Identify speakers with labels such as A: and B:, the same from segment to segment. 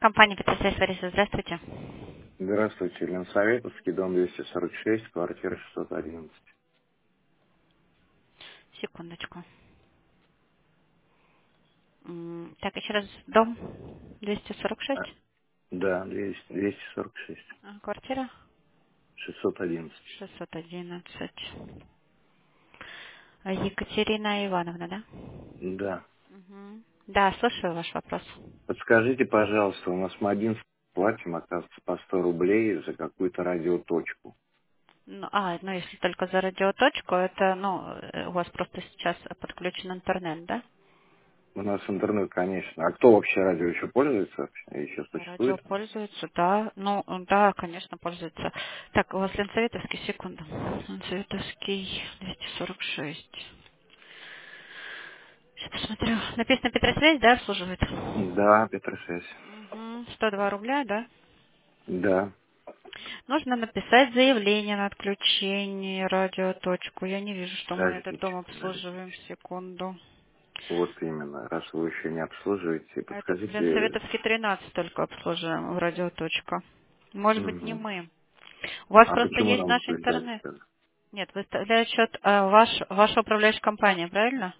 A: Компания Петросвязь Лариса, здравствуйте.
B: Здравствуйте, Ленсоветовский, дом 246, квартира 611.
A: Секундочку. Так, еще раз, дом 246,
B: Да, 246,
A: квартира
B: 611.
A: 611. Екатерина Ивановна, да?
B: Да.
A: Да, слушаю ваш вопрос.
B: Подскажите, пожалуйста, у нас мы один платим, оказывается, по 100 рублей за какую-то радиоточку.
A: Ну, если только за радиоточку, это, у вас просто сейчас подключен интернет, да?
B: У нас интернет, конечно. А кто вообще радио еще пользуется? Еще
A: Радио
B: существует?
A: пользуется, да. Да, конечно, пользуется. Так, у вас Ленсоветовский, секунду. Ленсоветовский 246. Сейчас посмотрю. Написано Петросвязь, да, обслуживает?
B: Да, Петросвязь.
A: 102 рубля, да?
B: Да.
A: Нужно написать заявление на отключение радиоточку. Я не вижу, что мы этот дом обслуживаем.
B: Подождите.
A: Секунду.
B: Вот именно. Раз вы еще не обслуживаете,
A: Это
B: подскажите.
A: Ленсоветовский 13 только обслуживаем в радиоточка. Может быть, не
B: Мгм.
A: мы. У вас
B: А
A: просто
B: почему
A: есть
B: нам
A: наш
B: выключать
A: интернет.
B: тогда?
A: Нет, выставляет счет ваша управляющая компания, правильно?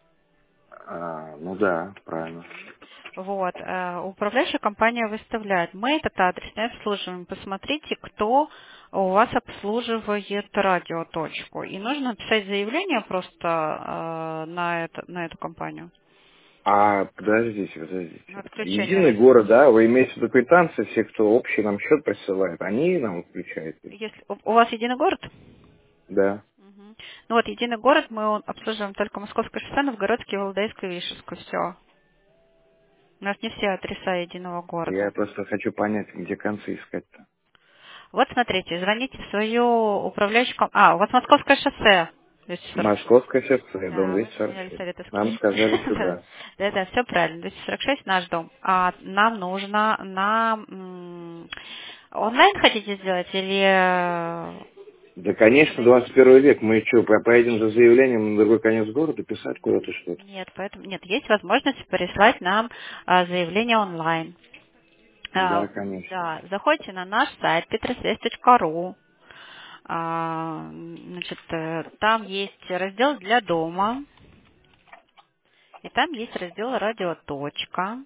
B: Ну да, правильно.
A: Вот. Управляющая компания выставляет. Мы этот адрес не обслуживаем. Посмотрите, кто у вас обслуживает радиоточку. И нужно написать заявление просто на эту компанию.
B: Подождите.
A: На отключение.
B: Единый город, да, вы имеете в виду квитанции, все, кто общий нам счет присылает, они нам включают их?
A: Если у вас единый город?
B: Да.
A: Мгм. Ну вот, единый город мы обслуживаем только Московское шоссе, Новгородский, Валдайское, Вишерское. Все. У нас не все адреса единого города.
B: Я просто хочу понять, где концы искать-то.
A: Вот смотрите, звоните в свою управляющую у вас Московское шоссе 246.
B: Московское шоссе, дом
A: Да, вы поменяли
B: 246. Нам
A: Советовский.
B: сказали
A: Да,
B: сюда.
A: да, все правильно. 246 наш дом. А нам нужно онлайн хотите сделать или
B: Да, конечно, 21 век. Мы что, поедем за заявлением на другой конец города писать куда-то что-то?
A: нет, поэтому нет, есть возможность прислать нам заявление онлайн.
B: Да, конечно.
A: Да, заходите на наш сайт petrosвязь.ру. Значит, там есть раздел для дома, и там есть раздел радиоточка.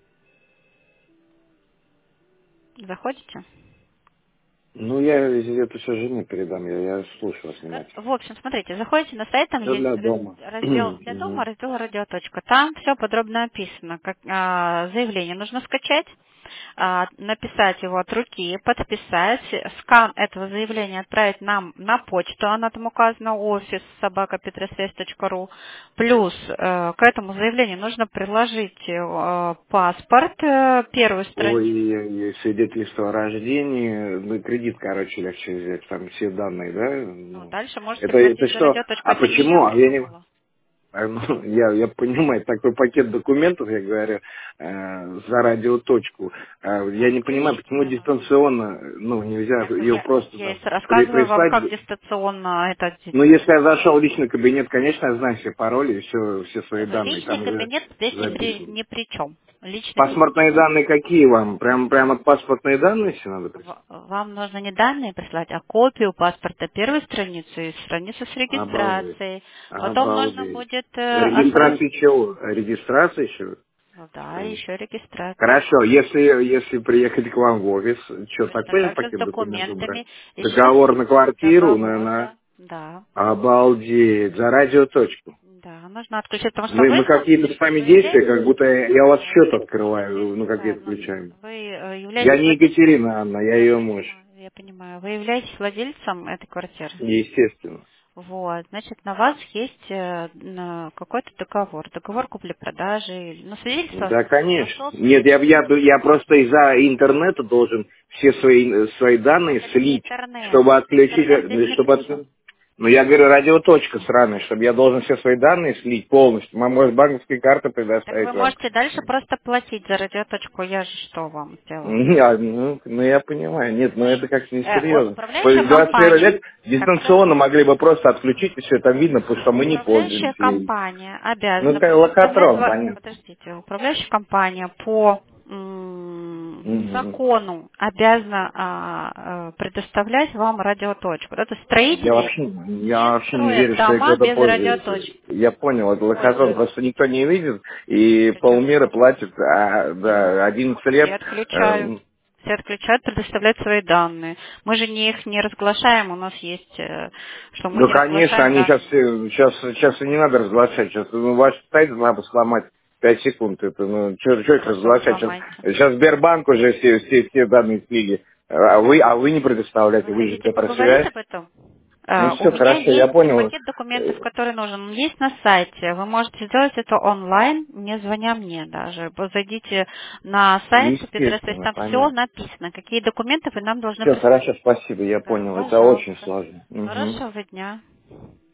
A: Заходите?
B: Ну, я это все жене передам, я слушаю вас внимательно.
A: В общем, смотрите, заходите на сайт, там
B: Все
A: есть
B: для дома.
A: раздел для дома, раздел радиоточка. Там все подробно описано. Как заявление нужно скачать, написать его от руки, подписать, скан этого заявления отправить нам на почту, она там указана, офис @petrosвязь.ру. Плюс к этому заявлению нужно приложить паспорт, первую страницу.
B: Ой, свидетельство о рождении, ну, кредит, короче, легче взять, там все данные, да?
A: Ну,
B: Ну,
A: дальше можете
B: это
A: платить за
B: что?
A: радиоточку.
B: А
A: Это не я
B: почему?
A: придумала.
B: Ну, я понимаю, такой пакет документов, я говорю, за радиоточку. Я не понимаю, почему
A: Естественно.
B: дистанционно, ну, нельзя
A: Так
B: ее просто
A: я и
B: там
A: рассказываю вам,
B: прислать.
A: как дистанционно это
B: Ну, если я зашел в личный кабинет, конечно, я знаю все пароли и все свои данные,
A: личный
B: там уже
A: кабинет здесь
B: записано.
A: ни при чем. Личный кабинет.
B: Паспортные данные какие вам? Прям от паспортные данные все надо прислать?
A: Вам нужно не данные прислать, а копию паспорта, первую страницу и страницу с
B: Обалдеть.
A: регистрацией. Потом нужно
B: Обалдеть.
A: будет
B: Регистрация чего? Регистрация еще?
A: да, еще регистрация.
B: Хорошо, если приехать к вам в офис, что,
A: Точно
B: такой же
A: так же с
B: пакет документов брать?
A: документами. Еще
B: Договор на квартиру,
A: договор,
B: на...
A: да. Да.
B: Обалдеть, за радиоточку.
A: Да, нужно отключить, потому что
B: Мы какие-то с вами действия, как будто я у вас счет открываю, ну, какие-то включаем.
A: вы
B: Я
A: являетесь
B: не Екатерина Анна, я ее муж.
A: я понимаю, вы являетесь владельцем этой квартиры.
B: Естественно.
A: Вот, значит, на вас есть какой-то договор купли-продажи, свидетельство
B: Да,
A: о
B: конечно. Нет,
A: собственности.
B: я просто из-за интернета должен все свои данные
A: Это не
B: слить,
A: интернет.
B: чтобы отключить,
A: Интернет здесь ни при чем.
B: ну, я говорю, радиоточка сраная, чтобы я должен все свои данные слить полностью. Может, банковские карты
A: Так вы
B: предоставить вам.
A: можете дальше просто платить за радиоточку, я же что вам сделаю?
B: Ну, я понимаю. Нет, ну это как-то несерьезно. То
A: Управляющая
B: есть 21
A: компания,
B: век дистанционно могли бы просто отключить, и все там видно, потому что мы не
A: управляющая
B: пользуемся ей.
A: обязана
B: как
A: предоставлять,
B: лохотрон, понятно.
A: подождите, управляющая компания по закону обязана предоставлять вам радиоточку. Это строители
B: Я вообще не
A: строят
B: верю, что
A: дома
B: кто-то
A: без
B: пользуется.
A: радиоточки.
B: Я понял, это лохотрон, просто никто не видит, и полмира платит 11
A: Все
B: лет.
A: отключают. Все отключают, предоставлять свои данные. Мы же их не разглашаем, у нас есть, что мы
B: Ну,
A: не
B: конечно,
A: разглашаем
B: они
A: данные.
B: сейчас и не надо разглашать. Сейчас ваш сайт надо сломать 5 секунд. Это, что их
A: Хорошо,
B: разглашать?
A: сломайте.
B: Сейчас Сбербанк уже все данные слили. А вы не предоставляете,
A: Вы
B: вы же
A: хотите
B: это про
A: поговорить
B: себя.
A: об этом?
B: Ну,
A: У
B: все
A: меня
B: хорошо, я
A: есть
B: понял.
A: пакет документов, который нужен. Он есть на сайте. Вы можете сделать это онлайн, не звоня мне даже. Зайдите на сайт Петросвязь,
B: Естественно,
A: там все
B: понятно.
A: написано. Какие документы вы нам должны
B: Все
A: прислать.
B: хорошо, спасибо, я
A: Да,
B: понял. Это очень
A: пожалуйста.
B: сложно. Мгм.
A: Хорошего дня.